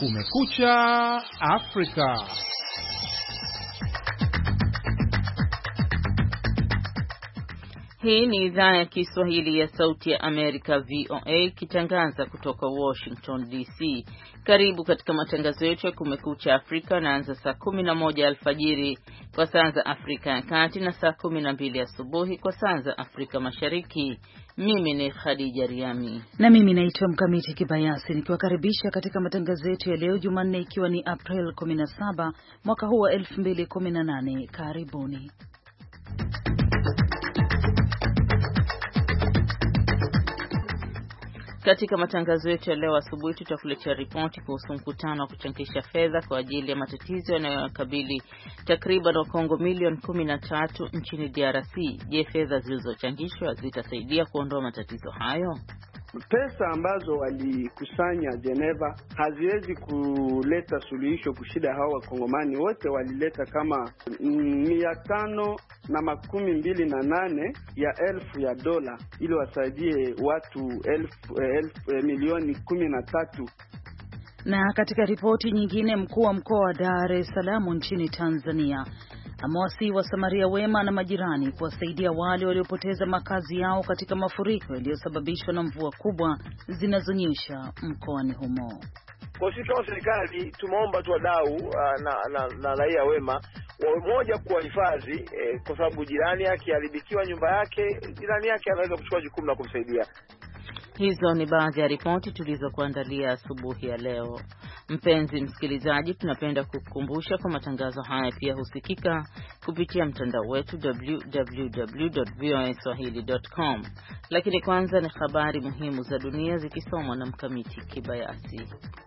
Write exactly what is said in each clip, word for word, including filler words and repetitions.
Kumekucha Afrika. Hii ni idhaa ya Kiswahili ya Sauti ya Amerika V O A ikitangaza kutoka Washington D C. Karibu katika matangazo yetu ya Kumekucha Afrika, naanza saa kumi na moja alfajiri kwa saa za Afrika ya Kati na saa kumi na mbili asubuhi kwa saa za Afrika Mashariki. Mimi ni Khadija Riami na mimi naitwa Mkamiti Kibayasi, nikiwakaribisha katika matangazo yetu ya leo Jumanne, ikiwa ni April kumi na saba mwaka huu wa elfu mbili kumi na nane. Karibuni. Katika matangazo yetu ya leo asubuhi tutakuletea ripoti kuhusu mkutano wa kuchangisha fedha kwa ajili ya matatizo yanayowakabili takriban Wakongo milioni kumi na tatu nchini D R C. Je, fedha zilizochangishwa zitasaidia kuondoa matatizo hayo? Pesa ambazo walikusanya Geneva haziwezi kuleta suluhisho kushida hawa Wakongomani. Wote walileta kama mia tano na makumi mbili na nane ya elfu ya dola ili wasaidie watu elfu, elfu, eh, milioni kumi na tatu. Na katika ripoti nyingine, mkuu wa mkoa wa Dar es Salaam nchini Tanzania amewasihi wasamaria wema na majirani kuwasaidia wale waliopoteza makazi yao katika mafuriko yaliyosababishwa na mvua kubwa zinazonyesha mkoani humo. Kwa sisi kama serikali tumeomba tu wadau na, na, na raia wema wawe moja kuwahifadhi, eh, kwa sababu jirani yake aliharibikiwa nyumba yake, jirani yake anaweza kuchukua jukumu la kumsaidia. Hizo ni baadhi ya ripoti tulizokuandalia asubuhi ya leo. Mpenzi msikilizaji, tunapenda kukukumbusha kwa matangazo haya pia husikika kupitia mtandao wetu w w w dot v o a swahili dot com. Lakini kwanza ni habari muhimu za dunia zikisomwa na Mkamiti Kibayasi.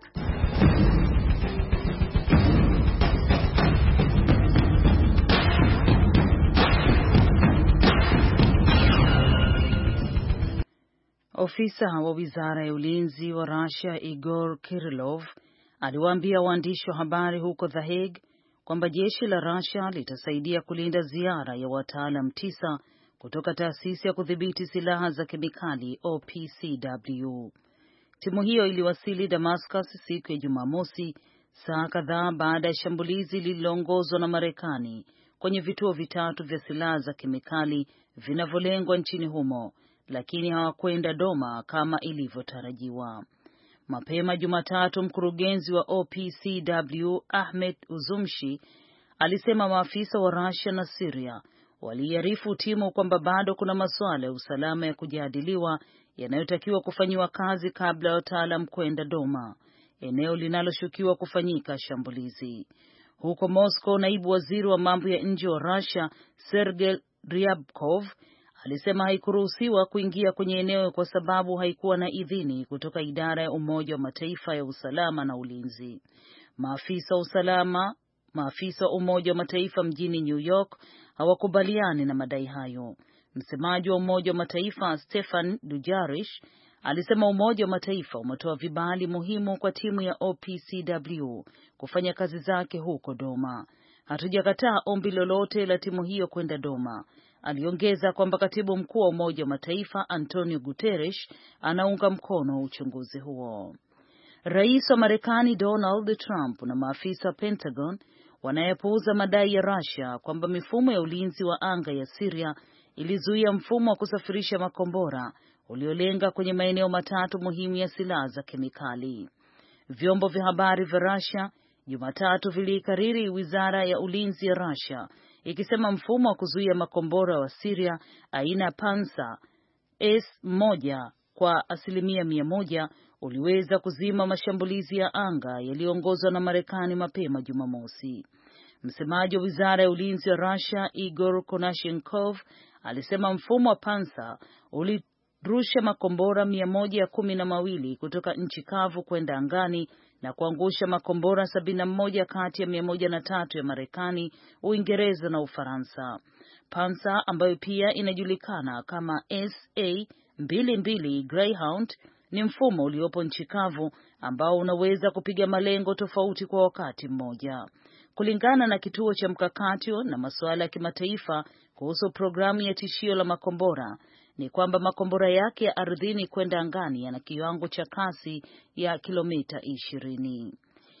Ofisa wa Wizara ya Ulinzi wa Russia Igor Kirillov aliwaambia waandishi wa habari huko The Hague kwamba jeshi la Russia litasaidia kulinda ziara ya wataalam tisa kutoka taasisi ya kudhibiti silaha za kemikali O P C W. Timu hiyo iliwasili Damascus siku ya Jumamosi, saa kadhaa baada ya shambulizi lililoongozwa na Marekani kwenye vituo vitatu vya silaha za kemikali vinavyolengwa nchini humo, lakini hawakwenda Doma kama ilivyotarajiwa. Mapema Jumatatu, mkurugenzi wa O P C W Ahmed Uzumshi alisema maafisa wa Russia na Syria waliarifu timu kwamba bado kuna masuala ya usalama ya kujadiliwa yanayotakiwa kufanyiwa kazi kabla ya wataalam kwenda Doma, eneo linaloshukiwa kufanyika shambulizi. Huko Moscow, naibu waziri wa mambo ya nje wa Russia Sergei Ryabkov alisema haikuruhusiwa kuingia kwenye eneo kwa sababu haikuwa na idhini kutoka idara ya Umoja wa Mataifa ya usalama na ulinzi. Maafisa wa usalama, maafisa wa Umoja wa Mataifa mjini New York hawakubaliani na madai hayo. Msemaji wa Umoja wa Mataifa Stefan Dujarric alisema Umoja wa Mataifa umetoa vibali muhimu kwa timu ya O P C W kufanya kazi zake huko Doma. Hatujakataa ombi lolote la timu hiyo kwenda Doma. Aliongeza kwamba katibu mkuu wa Umoja wa Mataifa Antonio Guterres anaunga mkono uchunguzi huo. Rais wa Marekani Donald Trump na maafisa wa Pentagon wanayepuuza madai ya Russia kwamba mifumo ya ulinzi wa anga ya Syria ilizuia mfumo wa kusafirisha makombora uliolenga kwenye maeneo matatu muhimu ya silaha za kemikali. Vyombo vya habari vya Russia Jumatatu vilikariri wizara ya ulinzi ya Russia ikisema mfumo wa kuzuia makombora wa Syria aina Pansa S moja kwa asilimia mia moja uliweza kuzima mashambulizi ya anga yaliyoongozwa na Marekani mapema Jumamosi. Msemaji wa wizara ya ulinzi wa Russia Igor Konashenkov alisema mfumo wa Pansa ulirusha makombora mia moja kumi na mawili kutoka nchi kavu kwenda angani na kuangusha makombora sabini na moja kati ya mia moja na tatu ya Marekani, Uingereza na Ufaransa. Pansa, ambayo pia inajulikana kama S A mbili mbili Greyhound, ni mfumo uliopo nchi kavu ambao unaweza kupiga malengo tofauti kwa wakati mmoja. Kulingana na kituo cha mkakati na masuala ya kimataifa kuhusu programu ya tishio la makombora, ni kwamba makombora yake ya ardhini kwenda angani yana kiwango cha kasi ya kilomita ishirini.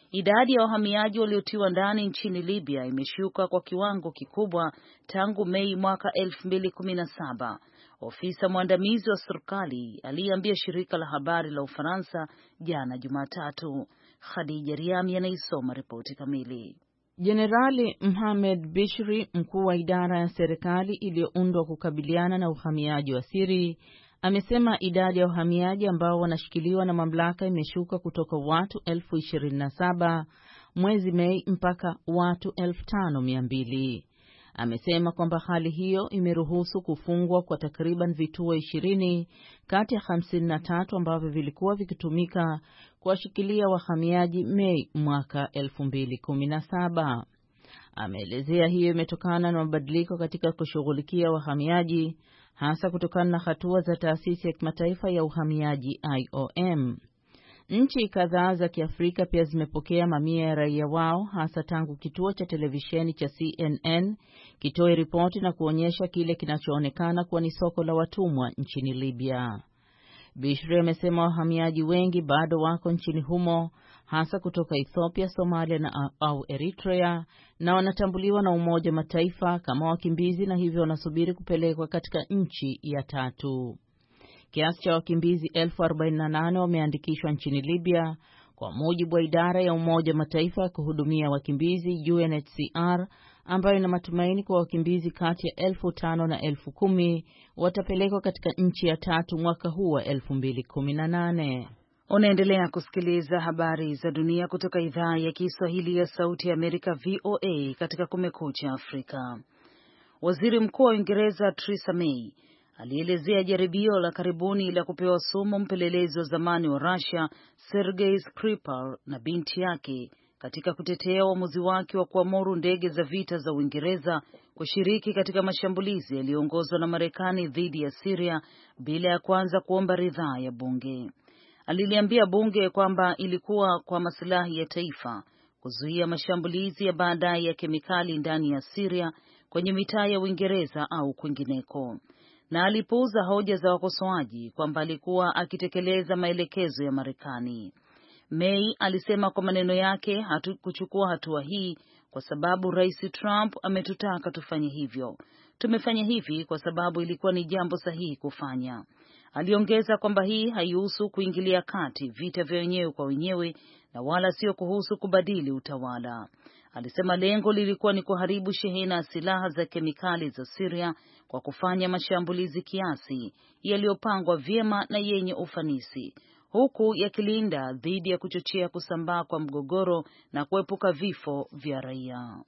Idadi ya wahamiaji waliotiwa ndani nchini Libya imeshuka kwa kiwango kikubwa tangu Mei mwaka elfu mbili kumi na saba. Ofisa mwandamizi wa serikali aliambia shirika la habari la Ufaransa jana Jumatatu. Khadija Riami anaisoma ripoti kamili. Jenerali Mohamed Bishri, mkuu wa idara ya serikali iliyoundwa kukabiliana na uhamiaji wa siri, amesema idadi ya wahamiaji ambao wanashikiliwa na mamlaka imeshuka kutoka watu elfu ishirini na saba mwezi Mei mpaka watu elfu tano mia mbili. Amesema kwamba hali hiyo imeruhusu kufungwa kwa takriban vituo ishirini kati ya hamsini na tatu ambavyo vilikuwa vikitumika kuwashikilia wahamiaji Mei mwaka elfu mbili kumi na saba. Ameelezea hiyo imetokana na mabadiliko katika kushughulikia wahamiaji, hasa kutokana na hatua za taasisi ya kimataifa ya uhamiaji I O M. Nchi kadhaa za Kiafrika pia zimepokea mamia ya raia wao, hasa tangu kituo cha televisheni cha C N N kitoe ripoti na kuonyesha kile kinachoonekana kuwa ni soko la watumwa nchini Libya. Bishri amesema wahamiaji wengi bado wako nchini humo, hasa kutoka Ethiopia, Somalia na au Eritrea, na wanatambuliwa na Umoja Mataifa kama wakimbizi na hivyo wanasubiri kupelekwa katika nchi ya tatu. Kiasi cha wakimbizi elfu arobaini na nane wameandikishwa nchini Libya kwa mujibu wa idara ya Umoja Mataifa ya kuhudumia wakimbizi U N H C R, ambayo ina matumaini kwa wakimbizi kati ya elfu tano na elfu kumi watapelekwa katika nchi ya tatu mwaka huu wa elfu mbili kumi na nane. Unaendelea kusikiliza habari za dunia kutoka idhaa ya Kiswahili ya Sauti ya Amerika V O A katika Kumekucha Afrika. Waziri Mkuu wa Uingereza Theresa May alielezea jaribio la karibuni la kupewa sumu mpelelezi wa zamani wa Russia Sergei Skripal na binti yake katika kutetea uamuzi wake wa kuamuru ndege za vita za Uingereza kushiriki katika mashambulizi yaliyoongozwa na Marekani dhidi ya Syria bila ya kwanza kuomba ridhaa ya bunge. Aliliambia bunge kwamba ilikuwa kwa maslahi ya taifa kuzuia mashambulizi ya baadaye ya kemikali ndani ya Syria kwenye mitaa ya Uingereza au kwingineko, na alipuuza hoja za wakosoaji kwamba alikuwa akitekeleza maelekezo ya Marekani. May alisema kwa maneno yake, hatukuchukua hatua hii kwa sababu Rais Trump ametutaka tufanye hivyo. Tumefanya hivi kwa sababu ilikuwa ni jambo sahihi kufanya. Aliongeza kwamba hii haihusu kuingilia kati vita vya wenyewe kwa wenyewe na wala sio kuhusu kubadili utawala. Alisema lengo lilikuwa ni kuharibu shehena ya silaha za kemikali za Syria kwa kufanya mashambulizi kiasi yaliyopangwa vyema na yenye ufanisi, huku yakilinda dhidi ya kuchochea kusambaa kwa mgogoro na kuepuka vifo vya raia.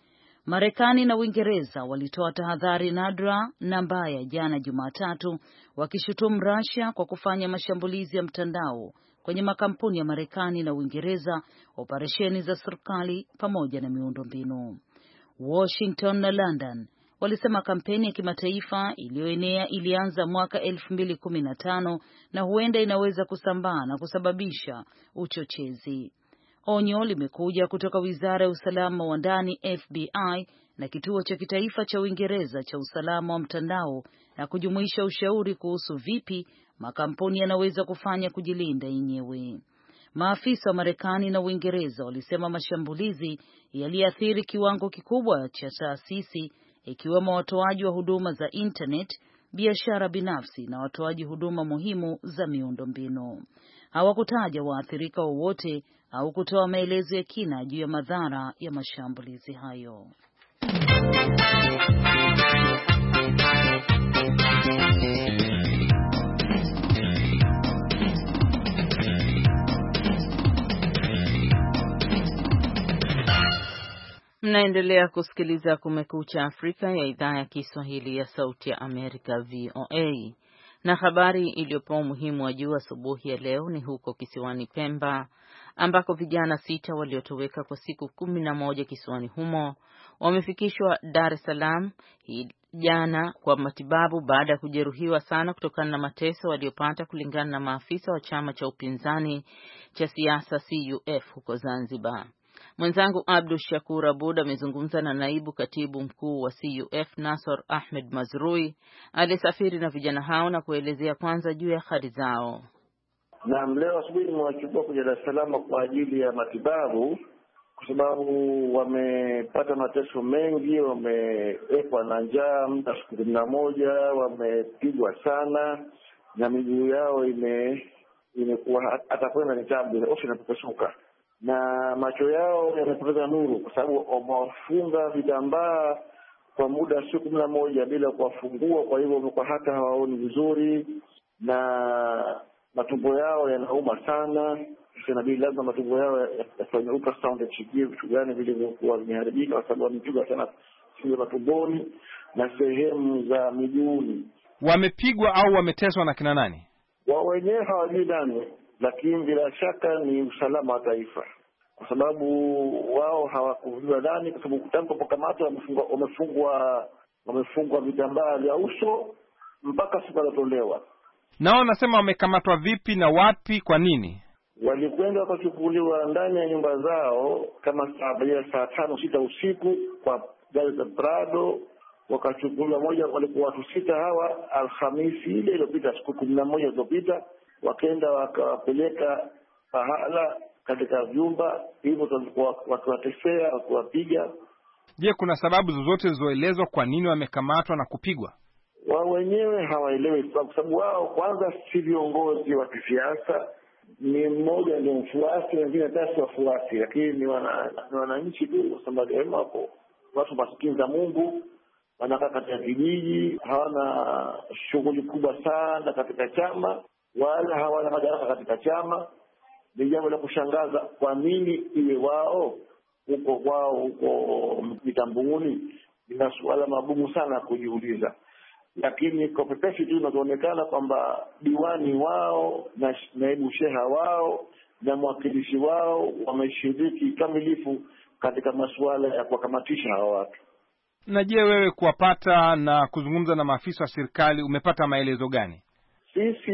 Marekani na Uingereza walitoa tahadhari nadra na mbaya jana Jumatatu, wakishutumu Russia kwa kufanya mashambulizi ya mtandao kwenye makampuni ya Marekani na Uingereza, operesheni za serikali pamoja na miundombinu. Washington na London walisema kampeni ya kimataifa iliyoenea ilianza mwaka elfu mbili kumi na tano na huenda inaweza kusambaa na kusababisha uchochezi. Onyo limekuja kutoka Wizara ya Usalama wa Ndani F B I na kituo cha kitaifa cha Uingereza cha usalama wa mtandao na kujumuisha ushauri kuhusu vipi makampuni yanaweza kufanya kujilinda yenyewe. Maafisa wa Marekani na Uingereza walisema mashambulizi yaliathiri kiwango kikubwa cha taasisi, ikiwemo watoaji wa huduma za internet, biashara binafsi na watoaji huduma muhimu za miundombinu. Hawakutaja waathirika wowote au kutoa maelezo ya kina juu ya madhara ya mashambulizi hayo. Mnaendelea kusikiliza Kumekucha Afrika ya idhaa ya Kiswahili ya Sauti ya Amerika V O A. Na habari iliyopewa umuhimu wa juu asubuhi ya leo ni huko kisiwani Pemba, ambako vijana sita waliotoweka kwa siku kumi na moja kisiwani humo wamefikishwa Dar es Salaam hii jana kwa matibabu baada ya kujeruhiwa sana kutokana na mateso waliopata, kulingana na maafisa wa chama cha upinzani cha siasa C U F huko Zanzibar. Mwenzangu Abdul Shakur Abud amezungumza na naibu katibu mkuu wa C U F Nasor Ahmed Mazrui aliyesafiri na vijana hao na kuelezea kwanza juu ya hali zao. Na leo asubuhi nimewachukua kuja Dar es Salaam kwa ajili ya matibabu, kwa sababu wamepata mateso mengi, wamewekwa na njaa muda siku kumi na moja, wamepigwa sana na miguu yao ime imekuwa hata kwenda ni tabu, ofi inapepesuka, na macho yao yamepoteza nuru kwa sababu wamewafunga vitambaa kwa muda siku kumi na moja bila kuwafungua. Kwa hivyo wamekuwa hata hawaoni vizuri na matumbo yao yanauma sana. Inabidi lazima matumbo yao yafanye ultrasound yachikie vitu gani vilivyokuwa vimeharibika, kwa sababu wamepigwa sana sio matumboni na sehemu za miguuni. Wamepigwa au wameteswa na kina nani? Wao wenyewe hawajui nani, lakini bila shaka ni usalama wa taifa, kwa sababu wao hawakujua nani, kwa sababu tangu pokamatwa wamefungwa wamefungwa wamefungwa vitambaa vya uso mpaka siku walitolewa. Nao wanasema wamekamatwa vipi na wapi, kwa nini? Walikwenda wakachukuliwa ndani ya nyumba zao kama saa saa tano sita usiku kwa gari za Prado, wakachukuliwa moja. Walikuwa watu sita hawa, Alhamisi ile iliyopita, siku kumi na moja zilizopita, wakaenda wakawapeleka pahala katika vyumba hivyo, walikuwa wakiwatesea, wakiwapiga. Je, kuna sababu zozote zilizoelezwa kwa nini wamekamatwa na kupigwa? Wao wenyewe hawaelewi, kwa sababu wao kwanza si viongozi wa kisiasa, ni mmoja ndio mfuasi, wengine hata si wafuasi, lakini ni wana ni wananchi tu, kwa sababu wao hapo watu maskini za Mungu, wanakaa katika kijiji, hawana shughuli kubwa sana katika chama, wala hawana madaraka katika chama. Ni jambo la kushangaza, kwa nini iwe wao huko wao huko mitambuni? Ni masuala magumu sana kujiuliza, lakini kwa pepesi tu inaonekana kwamba diwani wao na naibu sheha wao na mwakilishi wao wameshiriki kamilifu katika masuala ya kuwakamatisha hawa watu. Na je, wewe kuwapata na kuzungumza na maafisa wa serikali umepata maelezo gani? Sisi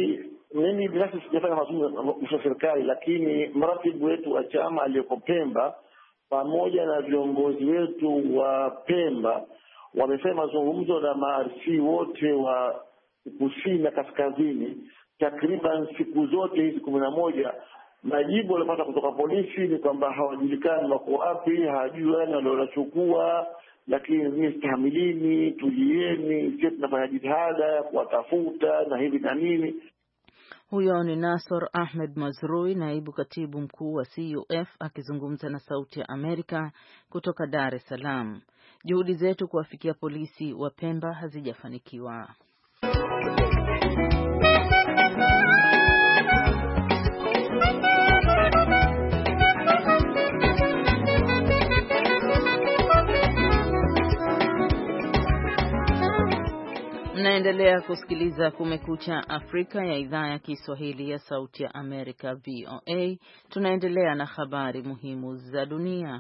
mimi binafsi sijafanya mazungumzo na serikali, lakini mratibu wetu wa chama aliyeko Pemba pamoja na viongozi wetu wa Pemba wamefanya mazungumzo na maarsi wote wa kusini na kaskazini takriban siku zote hizi kumi na moja. Majibu walipata kutoka polisi ni kwamba hawajulikani wako wapi, hawajui nani waliochukua, lakini ni stahamilini, tulieni, sisi tunafanya jitihada ya kuwatafuta na hivi na nini. Huyo ni Nasor Ahmed Mazrui, naibu katibu mkuu wa C U F akizungumza na Sauti ya Amerika kutoka Dar es Salaam. Juhudi zetu kuwafikia polisi wa Pemba hazijafanikiwa. Mnaendelea kusikiliza Kumekucha Afrika ya idhaa ya Kiswahili ya Sauti ya Amerika V O A. Tunaendelea na habari muhimu za dunia.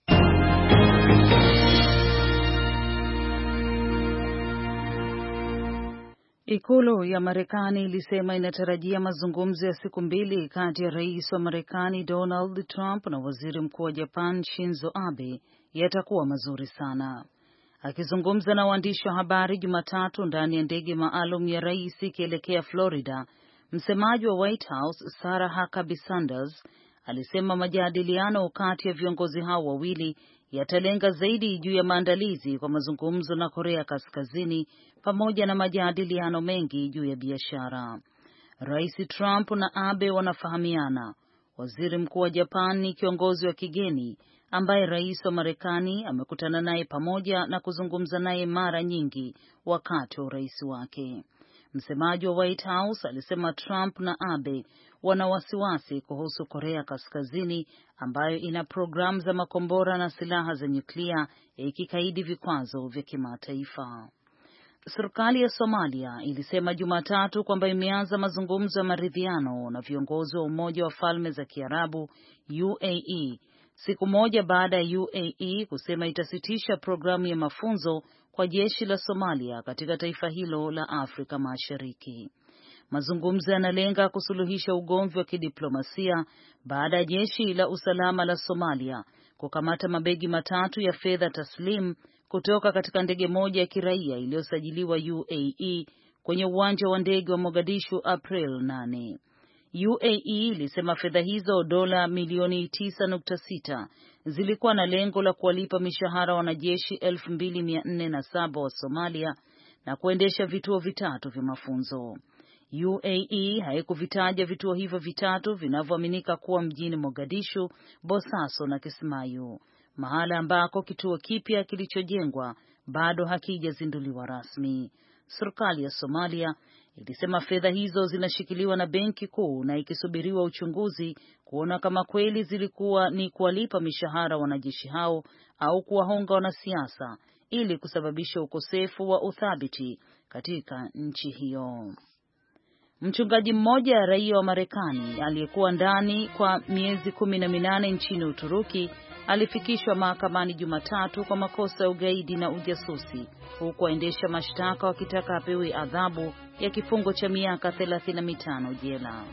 Ikulu ya Marekani ilisema inatarajia mazungumzo ya siku mbili kati ya rais wa Marekani Donald Trump na waziri mkuu wa Japan Shinzo Abe yatakuwa mazuri sana. Akizungumza na waandishi wa habari Jumatatu ndani ya ndege maalum ya rais ikielekea Florida, msemaji wa White House Sarah Huckabee Sanders alisema majadiliano kati ya viongozi hao wawili yatalenga zaidi juu ya maandalizi kwa mazungumzo na Korea Kaskazini pamoja na majadiliano mengi juu ya biashara. Rais Trump na Abe wanafahamiana. Waziri mkuu wa Japan ni kiongozi wa kigeni ambaye rais wa Marekani amekutana naye pamoja na kuzungumza naye mara nyingi wakati wa urais wake. Msemaji wa White House alisema Trump na Abe wana wasiwasi kuhusu Korea Kaskazini ambayo ina programu za makombora na silaha za nyuklia ikikaidi vikwazo vya kimataifa. Serikali ya Somalia ilisema Jumatatu kwamba imeanza mazungumzo ya maridhiano na viongozi wa Umoja wa Falme za Kiarabu U A E siku moja baada ya U A E kusema itasitisha programu ya mafunzo kwa jeshi la Somalia katika taifa hilo la Afrika Mashariki. Mazungumzo yanalenga kusuluhisha ugomvi wa kidiplomasia baada ya jeshi la usalama la Somalia kukamata mabegi matatu ya fedha taslim kutoka katika ndege moja ya kiraia iliyosajiliwa U A E kwenye uwanja wa ndege wa Mogadishu April nane. U A E ilisema fedha hizo dola milioni tisa nukta sita zilikuwa na lengo la kuwalipa mishahara wanajeshi elfu mbili mia nne na saba wa Somalia na kuendesha vituo vitatu vya mafunzo. U A E haikuvitaja vituo hivyo vitatu vinavyoaminika kuwa mjini Mogadishu, Bosaso na Kismayu, mahala ambako kituo kipya kilichojengwa bado hakijazinduliwa rasmi. Serikali ya Somalia ilisema fedha hizo zinashikiliwa na benki kuu na ikisubiriwa uchunguzi kuona kama kweli zilikuwa ni kuwalipa mishahara wanajeshi hao au kuwahonga wanasiasa ili kusababisha ukosefu wa uthabiti katika nchi hiyo. Mchungaji mmoja raia wa Marekani aliyekuwa ndani kwa miezi kumi na minane nchini Uturuki alifikishwa mahakamani Jumatatu kwa makosa ya ugaidi na ujasusi, huku waendesha mashtaka wakitaka apewe adhabu ya kifungo cha miaka thelathini na mitano jela.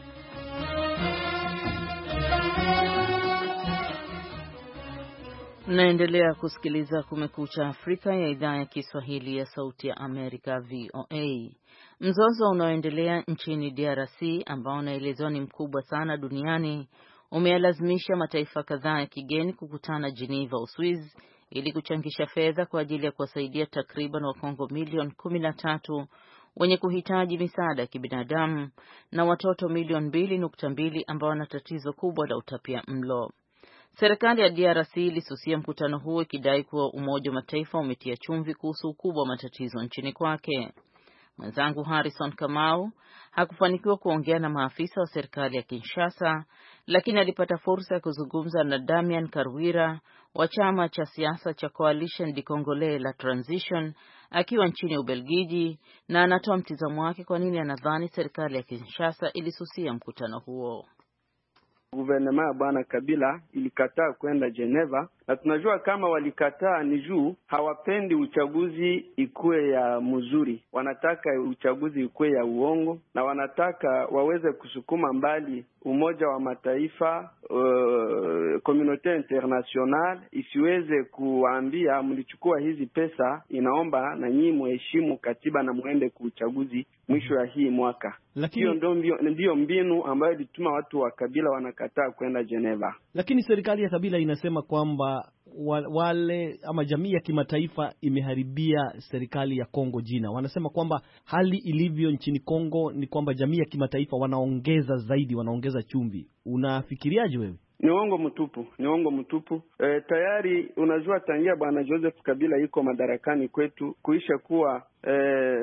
Naendelea kusikiliza Kumekucha Afrika ya idhaa ya Kiswahili ya Sauti ya Amerika V O A. Mzozo unaoendelea nchini D R C ambao unaelezwa ni mkubwa sana duniani umeyalazimisha mataifa kadhaa ya kigeni kukutana Geneva, Uswizi, ili kuchangisha fedha kwa ajili ya kuwasaidia takriban Wakongo milioni kumi na tatu wenye kuhitaji misaada ya kibinadamu na watoto milioni mbili nukta mbili ambao wana tatizo kubwa la utapia mlo. Serikali ya D R C ilisusia mkutano huo ikidai kuwa Umoja wa Mataifa umetia chumvi kuhusu ukubwa wa matatizo nchini kwake. Mwenzangu Harrison Kamau hakufanikiwa kuongea na maafisa wa serikali ya Kinshasa, lakini alipata fursa ya kuzungumza na Damian Karwira wa chama cha siasa cha Coalition du Congolais la Transition akiwa nchini Ubelgiji, na anatoa mtizamo wake kwa nini anadhani serikali ya Kinshasa ilisusia mkutano huo. Guvernema ya Bwana Kabila ilikataa kwenda Geneva, na tunajua kama walikataa ni juu hawapendi uchaguzi ikuwe ya mzuri. Wanataka uchaguzi ikuwe ya uongo, na wanataka waweze kusukuma mbali Umoja wa Mataifa, uh, Communauté Internationale isiweze kuambia mlichukua hizi pesa, inaomba na nyinyi muheshimu katiba na muende ku uchaguzi mwisho ya hii mwaka. Lakini ndio ndio mbinu ambayo ilituma watu wa Kabila wanakataa kwenda Geneva. Lakini serikali ya Kabila inasema kwamba wale ama jamii ya kimataifa imeharibia serikali ya Kongo jina. Wanasema kwamba hali ilivyo nchini Kongo ni kwamba jamii ya kimataifa wanaongeza zaidi, wanaongeza chumvi. Unafikiriaje wewe? Ni uongo mtupu, ni uongo mtupu. E, tayari unajua tangia Bwana Joseph Kabila yuko madarakani kwetu kuisha kuwa e,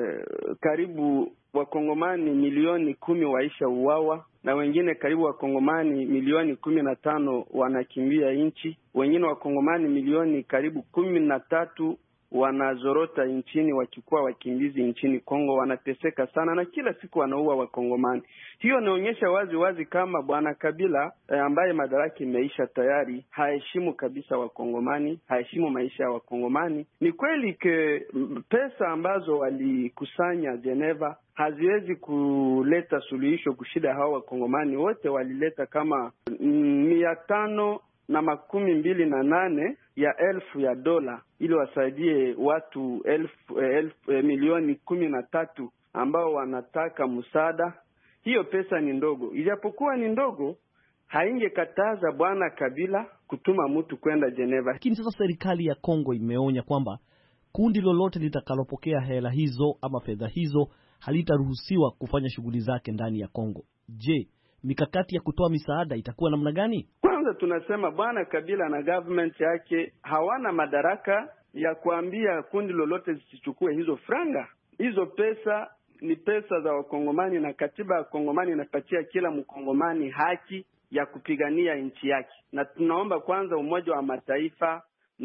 karibu Wakongomani milioni kumi waisha uwawa, na wengine karibu Wakongomani milioni kumi na tano wanakimbia nchi. Wengine Wakongomani milioni karibu kumi na tatu wanazorota nchini wakikuwa wakimbizi nchini Kongo, wanateseka sana na kila siku wanaua Wakongomani. Hiyo inaonyesha wazi wazi kama Bwana Kabila eh, ambaye madaraka imeisha tayari haheshimu kabisa Wakongomani, haheshimu maisha ya Wakongomani. Ni kweli ke pesa ambazo walikusanya Geneva haziwezi kuleta suluhisho kushida hao Wakongomani wote. Walileta kama mia tano na makumi mbili na nane ya elfu ya dola ili wasaidie watu elfu, elfu, eh, milioni kumi na tatu ambao wanataka msaada. Hiyo pesa ni ndogo. Ijapokuwa ni ndogo, haingekataza Bwana Kabila kutuma mtu kwenda Geneva. Lakini sasa serikali ya Kongo imeonya kwamba kundi lolote litakalopokea hela hizo ama fedha hizo halitaruhusiwa kufanya shughuli zake ndani ya Kongo. Je, mikakati ya kutoa misaada itakuwa namna gani? Kwanza tunasema Bwana Kabila na government yake hawana madaraka ya kuambia kundi lolote zisichukue hizo franga. Hizo pesa ni pesa za Wakongomani, na katiba ya Kongomani inapatia kila Mkongomani haki ya kupigania nchi yake. Na tunaomba kwanza Umoja wa Mataifa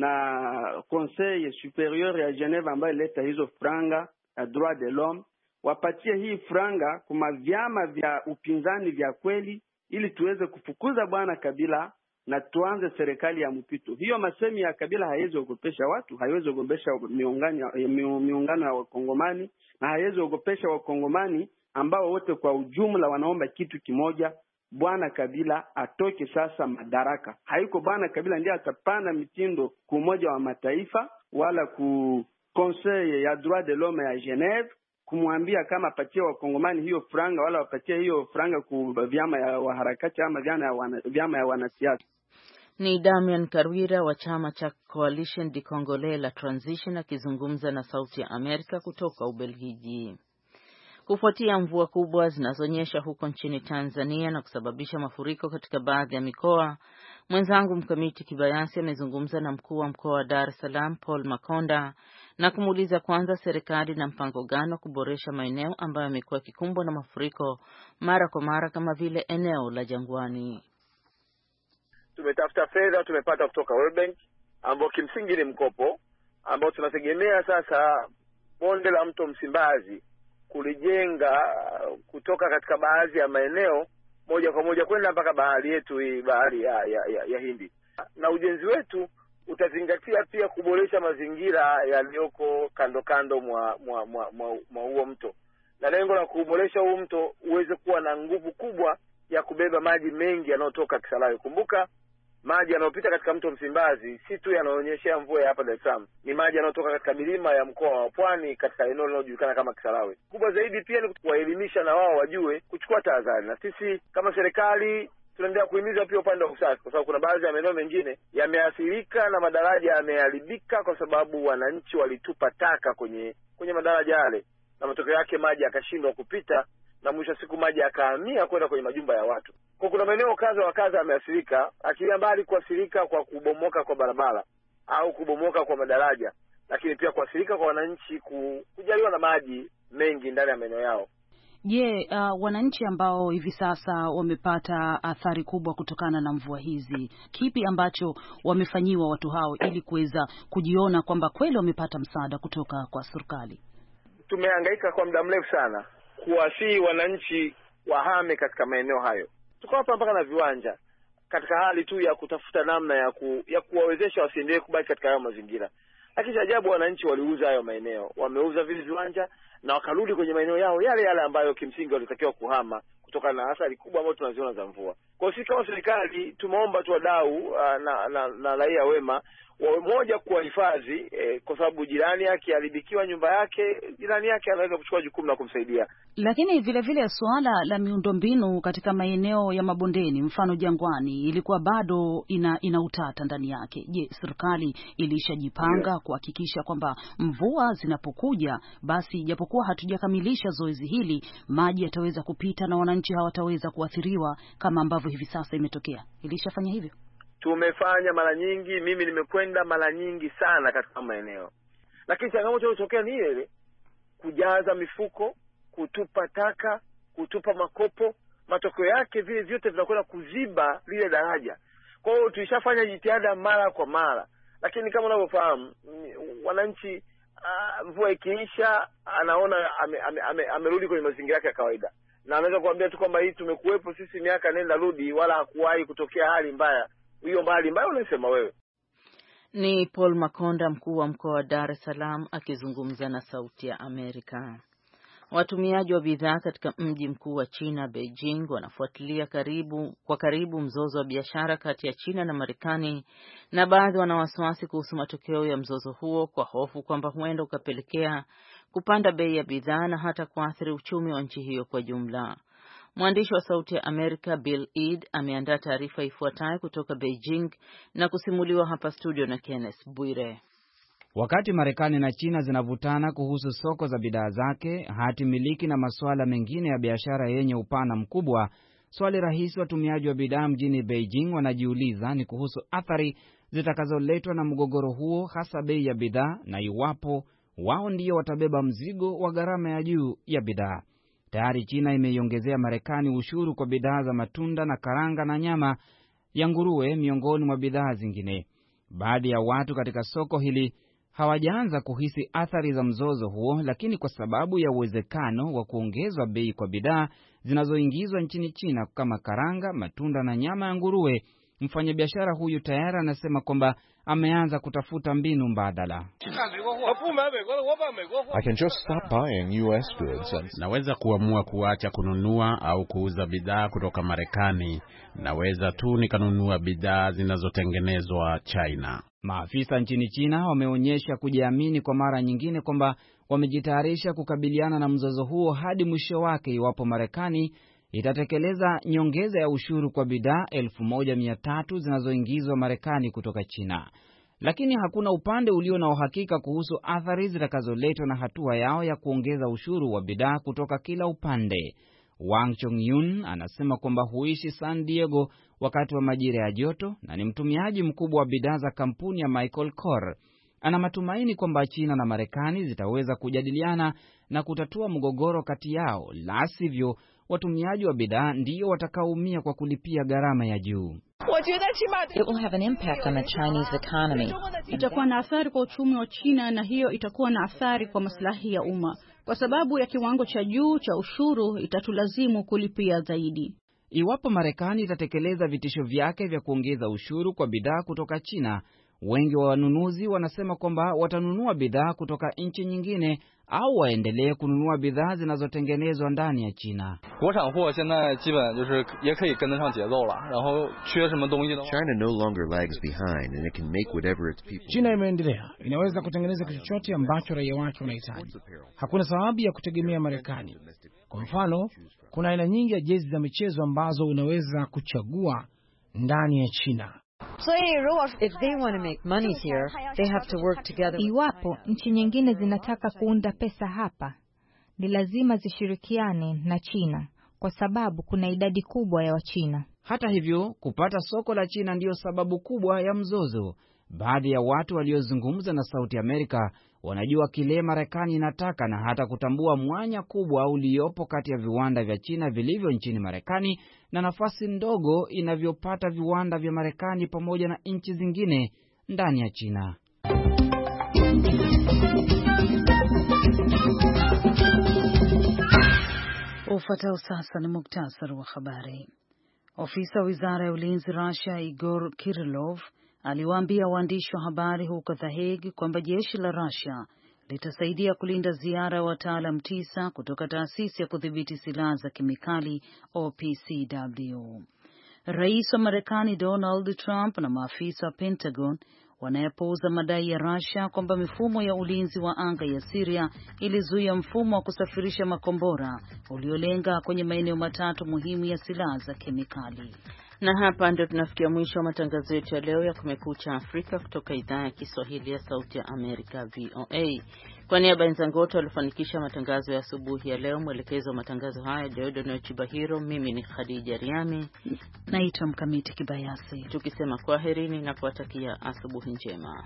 na Conseil Superieur ya Geneva ambayo ileta hizo franga ya droit de l'homme wapatie hii franga kuma vyama vya upinzani vya kweli, ili tuweze kufukuza Bwana Kabila na tuanze serikali ya mpito. Hiyo masemi ya Kabila haiwezi ogopesha watu, haiwezi ogopesha miungano miungano ya Wakongomani, na haiwezi ogopesha Wakongomani ambao wote kwa ujumla wanaomba kitu kimoja: Bwana Kabila atoke sasa madaraka. Haiko Bwana Kabila ndiye atapana mitindo ku Umoja wa Mataifa wala ku Conseil ya droit de l'homme ya Geneve kumwambia kama apatie wakongomani hiyo franga wala wapatie hiyo franga ku vyama ya waharakati ama vyama ya wana, vyama ya wanasiasa. Ni Damian Karwira wa chama cha Coalition du Congolais la Transition akizungumza na Sauti ya Amerika kutoka Ubelgiji. Kufuatia mvua kubwa zinazonyesha huko nchini Tanzania na kusababisha mafuriko katika baadhi ya mikoa, mwenzangu Mkamiti Kibayasi amezungumza na mkuu wa mkoa wa Dar es Salaam Paul Makonda na kumuuliza kwanza serikali na mpango gani wa kuboresha maeneo ambayo yamekuwa kikumbwa na mafuriko mara kwa mara kama vile eneo la Jangwani. Tumetafuta fedha tumepata kutoka World Bank ambao kimsingi ni mkopo ambao tunategemea sasa bonde la mto Msimbazi kulijenga kutoka katika baadhi ya maeneo moja kwa moja kwenda mpaka bahari yetu hii bahari ya, ya, ya, ya Hindi. Na ujenzi wetu utazingatia pia kuboresha mazingira yaliyoko kando kando mwa mwa mwa, mwa, mwa huo mto. Na lengo la kuboresha huo mto uweze kuwa na nguvu kubwa ya kubeba maji mengi yanayotoka Kisarawe. Kumbuka maji yanayopita katika mto Msimbazi si tu yanaonyeshea mvua ya hapa Dar es Salaam, ni maji yanayotoka katika milima ya mkoa wa Pwani katika eneo linalojulikana kama Kisarawe. Kubwa zaidi pia ni kuwaelimisha na wao wajue kuchukua tahadhari. Na sisi kama serikali tunaendelea kuhimiza pia upande wa usafi, kwa sababu kuna baadhi ya maeneo mengine yameathirika na madaraja yameharibika kwa sababu wananchi walitupa taka kwenye kwenye madaraja yale, na matokeo yake maji yakashindwa kupita na mwisho siku maji yakahamia kwenda kwenye majumba ya watu. Kwa kuna maeneo kadha wa kadha yameathirika, akilia mbali kuathirika kwa kubomoka kwa barabara au kubomoka kwa madaraja, lakini pia kuathirika kwa wananchi kujaliwa na maji mengi ndani ya maeneo yao. Je, uh, wananchi ambao hivi sasa wamepata athari kubwa kutokana na mvua hizi, kipi ambacho wamefanyiwa watu hao ili kuweza kujiona kwamba kweli wamepata msaada kutoka kwa serikali? Tumehangaika kwa muda mrefu sana kuwasihi wananchi wahame katika maeneo hayo. Tuko hapa mpaka na viwanja katika hali tu ya kutafuta namna ya ku, ya kuwawezesha wasiendelee kubaki katika hayo mazingira. Lakini ajabu wananchi waliuza hayo maeneo, wameuza vile viwanja na wakarudi kwenye maeneo yao yale yale ambayo kimsingi walitakiwa kuhama kutokana na athari kubwa ambayo tunaziona za mvua. Kwa hiyo sisi kama serikali tumeomba tu wadau na na, na raia wema wawe moja kuwahifadhi eh, kwa sababu jirani yake aliharibikiwa nyumba yake, jirani yake anaweza kuchukua jukumu la kumsaidia. Lakini vile vile suala la miundombinu katika maeneo ya mabondeni, mfano Jangwani, ilikuwa bado ina ina utata ndani yake. Je, serikali ilishajipanga yeah, kuhakikisha kwamba mvua zinapokuja basi japokuwa hatujakamilisha zoezi hili maji yataweza kupita na wananchi hawataweza kuathiriwa kama ambavyo hivi sasa imetokea? Ilishafanya hivyo? Tumefanya mara nyingi, mimi nimekwenda mara nyingi sana katika maeneo. Lakini changamoto iliyotokea ni ile kujaza mifuko, kutupa taka, kutupa makopo, matokeo yake vile vyote vinakwenda kuziba lile daraja. Kwa hiyo tulishafanya jitihada mara kwa mara. Lakini kama unavyofahamu, wananchi mvua uh, ikiisha anaona amerudi ame, ame, ame kwenye mazingira yake ya kawaida. Na anaweza kuambia tu kwamba hii tumekuwepo sisi miaka nenda rudi wala hakuwahi kutokea hali mbaya. Hiyo mbali mbaya unasema wewe. Ni Paul Makonda, mkuu wa mkoa wa Dar es Salaam akizungumza na Sauti ya Amerika. Watumiaji wa bidhaa katika mji mkuu wa China, Beijing, wanafuatilia karibu kwa karibu mzozo wa biashara kati ya China na Marekani, na baadhi wana wasiwasi kuhusu matokeo ya mzozo huo kwa hofu kwamba huenda ukapelekea kupanda bei ya bidhaa na hata kuathiri uchumi wa nchi hiyo kwa jumla. Mwandishi wa Sauti ya Amerika Bill Eid ameandaa taarifa ifuatayo kutoka Beijing na kusimuliwa hapa studio na Kenneth Bwire. Wakati Marekani na China zinavutana kuhusu soko za bidhaa zake, hati miliki na masuala mengine ya biashara yenye upana mkubwa, swali rahisi watumiaji wa bidhaa mjini Beijing wanajiuliza ni kuhusu athari zitakazoletwa na mgogoro huo, hasa bei ya bidhaa na iwapo wao ndio watabeba mzigo wa gharama ya juu ya bidhaa. Tayari China imeiongezea Marekani ushuru kwa bidhaa za matunda na karanga na nyama ya nguruwe miongoni mwa bidhaa zingine. Baadhi ya watu katika soko hili hawajaanza kuhisi athari za mzozo huo, lakini kwa sababu ya uwezekano wa kuongezwa bei kwa bidhaa zinazoingizwa nchini China kama karanga, matunda na nyama ya nguruwe, mfanyabiashara huyu tayari anasema kwamba ameanza kutafuta mbinu mbadala. I can just stop buying U S goods and... Naweza kuamua kuacha kununua au kuuza bidhaa kutoka Marekani. Naweza tu nikanunua bidhaa zinazotengenezwa China. Maafisa nchini China wameonyesha kujiamini kwa mara nyingine kwamba wamejitayarisha kukabiliana na mzozo huo hadi mwisho wake iwapo Marekani itatekeleza nyongeza ya ushuru kwa bidhaa elfu moja mia tatu zinazoingizwa Marekani kutoka China. Lakini hakuna upande ulio na uhakika kuhusu athari zitakazoletwa na hatua yao ya kuongeza ushuru wa bidhaa kutoka kila upande. Wang Chongyun anasema kwamba huishi San Diego wakati wa majira ya joto na ni mtumiaji mkubwa wa bidhaa za kampuni ya Michael Kors. Ana matumaini kwamba China na Marekani zitaweza kujadiliana na kutatua mgogoro kati yao, la sivyo watumiaji wa bidhaa ndio watakaoumia kwa kulipia gharama ya juu. It will have an impact on the Chinese economy. Itakuwa na athari kwa uchumi wa China, na hiyo itakuwa na athari kwa maslahi ya umma. Kwa sababu ya kiwango cha juu cha ushuru, itatulazimu kulipia zaidi. Iwapo Marekani itatekeleza vitisho vyake vya kuongeza ushuru kwa bidhaa kutoka China, wengi wa wanunuzi wanasema kwamba watanunua bidhaa kutoka nchi nyingine au waendelee kununua bidhaa zinazotengenezwa ndani ya China. China no longer lags behind and it can make whatever its people. China imeendelea, inaweza kutengeneza kitu chochote ambacho raia wake wanahitaji. Hakuna sababu ya kutegemea Marekani. Kwa mfano, kuna aina nyingi ya jezi za michezo ambazo unaweza kuchagua ndani ya China. If they want to make money here, they have to work together. Iwapo nchi nyingine zinataka kuunda pesa hapa, ni lazima zishirikiane na China kwa sababu kuna idadi kubwa ya Wachina. Hata hivyo, kupata soko la China ndiyo sababu kubwa ya mzozo. Baadhi ya watu waliozungumza na Sauti Amerika wanajua kile Marekani inataka na hata kutambua mwanya kubwa uliopo kati ya viwanda vya China vilivyo nchini Marekani na nafasi ndogo inavyopata viwanda vya Marekani pamoja na nchi zingine ndani ya China. Ufuatao sasa ni muktasari wa habari. Ofisa wa Wizara ya Ulinzi Russia Igor Kirillov aliwaambia waandishi wa habari huko The Hague kwamba jeshi la Russia litasaidia kulinda ziara ya wataalam tisa kutoka taasisi ya kudhibiti silaha za kemikali O P C W. Rais wa Marekani Donald Trump na maafisa wa Pentagon wanayapouza madai ya Russia kwamba mifumo ya ulinzi wa anga ya Syria ilizuia mfumo wa kusafirisha makombora uliolenga kwenye maeneo matatu muhimu ya silaha za kemikali. Na hapa ndio tunafikia mwisho wa matangazo yetu ya leo ya Kumekucha Afrika kutoka idhaa ya Kiswahili ya Sauti ya Amerika V O A. Kwa niaba ya wenzangu wote walifanikisha matangazo ya asubuhi ya leo, mwelekezo wa matangazo haya Deodono Chibahiro, mimi ni Khadija Riami, naitwa Mkamiti Kibayasi, tukisema kwaherini na kuwatakia asubuhi njema.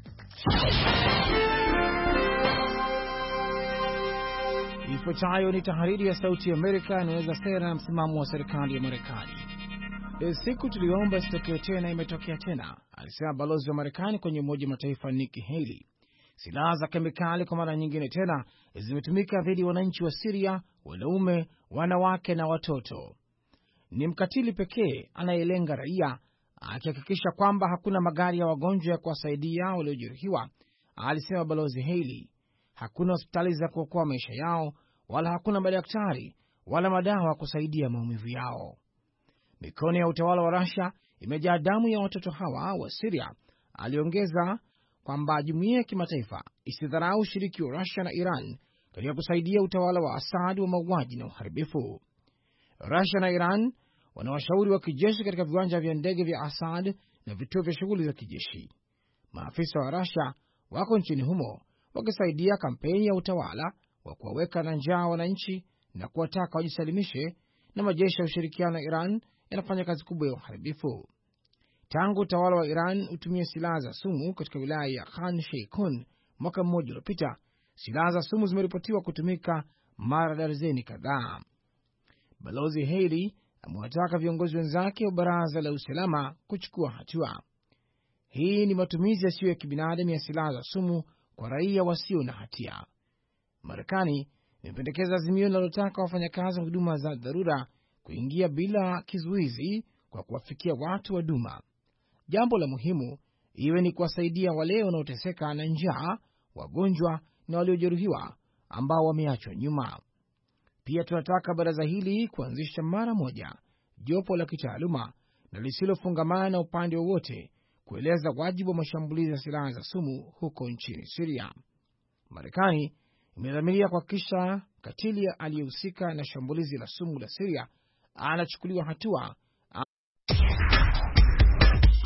Ifuatayo ni tahariri ya Sauti ya Amerika inaweza sera na msimamo wa serikali ya Marekani. Siku tuliomba isitokee tena imetokea tena, alisema balozi wa Marekani kwenye Umoja wa Mataifa Nikki Haley. Silaha za kemikali kwa mara nyingine tena zimetumika dhidi ya wananchi wa Syria, wanaume, wanawake na watoto. Ni mkatili pekee anayelenga raia, akihakikisha kwamba hakuna magari ya wagonjwa ya kuwasaidia waliojeruhiwa, alisema balozi Haley. Hakuna hospitali za kuokoa maisha yao, wala hakuna madaktari wala madawa kusaidia maumivu yao. Mikono ya utawala wa Russia imejaa damu ya watoto hawa wa Syria. Aliongeza kwamba jumuiya ya kimataifa isidharau ushiriki wa Russia na Iran katika kusaidia utawala wa Assad wa mauaji na uharibifu. Russia na Iran wana washauri wa kijeshi katika viwanja vya ndege vya Assad na vituo vya shughuli za kijeshi. Maafisa wa Russia wako nchini humo wakisaidia kampeni ya utawala wa kuwaweka na njaa wananchi na kuwataka wajisalimishe, na majeshi ya ushirikiano na Iran yanafanya kazi kubwa ya uharibifu. Tangu utawala wa Iran utumie silaha za sumu katika wilaya ya Khan Sheikhoun mwaka mmoja uliopita, silaha za sumu zimeripotiwa kutumika mara darzeni kadhaa. Balozi Haley amewataka viongozi wenzake wa Baraza la Usalama kuchukua hatua. Hii ni matumizi yasiyo ya kibinadamu ya silaha za sumu kwa raia wasio na hatia. Marekani imependekeza azimio linalotaka wafanyakazi wa huduma za dharura kuingia bila kizuizi kwa kuwafikia watu wa Duma. Jambo la muhimu iwe ni kuwasaidia wale wanaoteseka na njaa, wagonjwa na waliojeruhiwa ambao wameachwa nyuma. Pia tunataka baraza hili kuanzisha mara moja jopo la kitaaluma na lisilofungamana na upande wowote kueleza wajibu wa mashambulizi ya silaha za sumu huko nchini Syria. Marekani imedhamiria kuhakikisha katili aliyehusika na shambulizi la sumu la Syria anachukuliwa hatua